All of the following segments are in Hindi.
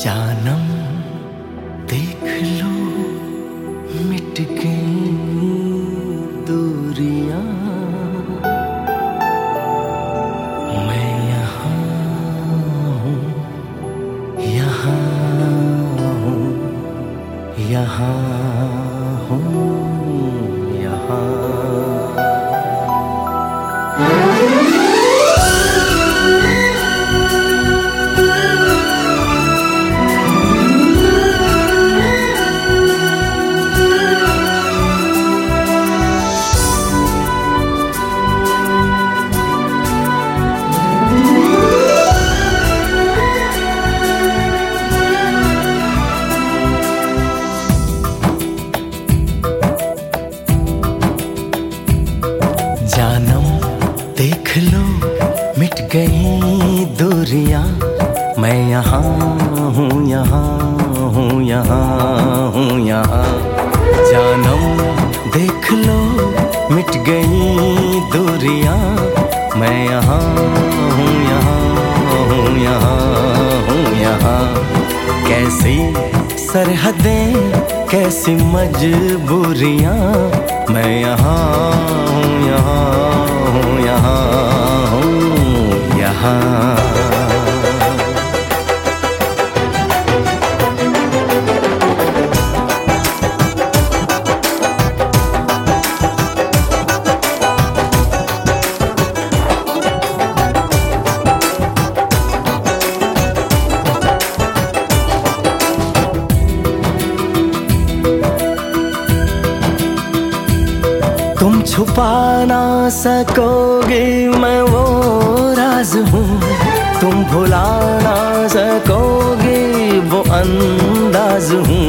जानम देख लो मिट गई दूरियां, मैं यहाँ हूँ, यहाँ हूँ, यहाँ हूँ, यहाँ। जानम देख लो मिट गई दूरियां, मैं यहाँ हूँ, यहाँ हूँ, यहाँ हूँ, यहाँ। जानम देख लो मिट गई दूरियां, मैं यहाँ हूँ, यहाँ हूँ, यहाँ हूँ, यहाँ। कैसी सरहदें कैसी मजबूरियां, मैं यहाँ हूँ, यहाँ हूँ, यहाँ हूँ, यहाँ। तुम छुपा ना सकोगे मैं वो राज हूँ, तुम भुला ना सकोगे वो अंदाज हूँ।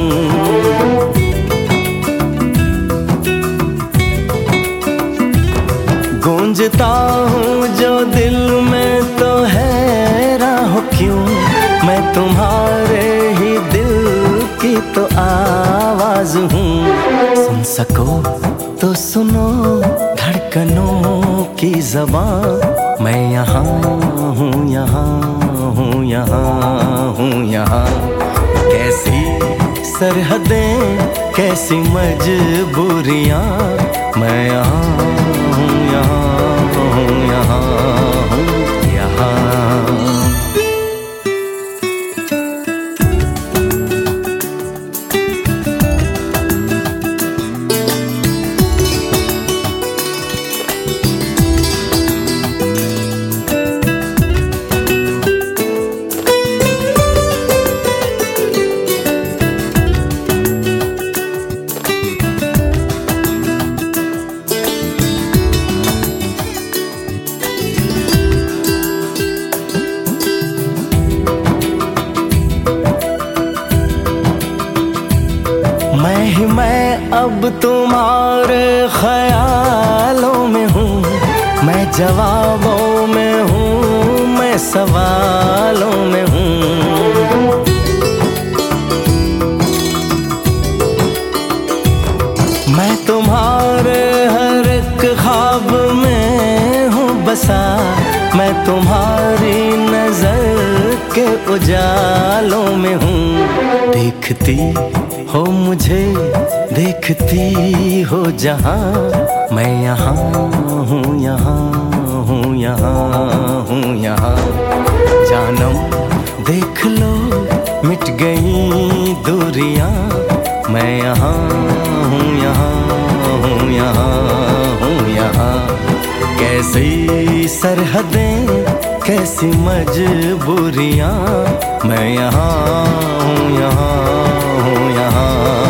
गूंजता हूँ जो दिल में तो हैरान हो क्यों, मैं तुम्हारे ही दिल की तो आवाज हूँ। सुन सको तो सुनो धड़कनों की ज़बान, मैं यहाँ हूँ, यहाँ हूँ, यहाँ हूँ, यहाँ। कैसी सरहदें कैसी मजबूरियाँ, मैं यहाँ हूँ, यहाँ हूँ, यहाँ हूँ, यहाँ। मैं अब तुम्हारे ख्यालों में हूँ, मैं जवाबों में हूँ, मैं सवालों में हूँ। मैं तुम्हारे हर एक ख्वाब में हूँ बसा, मैं तुम्हारी नजर के उजालों में हूँ। देखती हो मुझे देखती हो जहाँ, मैं यहाँ हूँ, यहाँ हूँ, यहाँ हूँ, यहाँ। जानम देख लो मिट गई दूरियां, मैं यहाँ हूँ, यहाँ हूँ, यहाँ हूँ, यहाँ। कैसी सरहदें कैसी मजबूरियां, मैं यहाँ हूँ, यहाँ हूँ, यहाँ।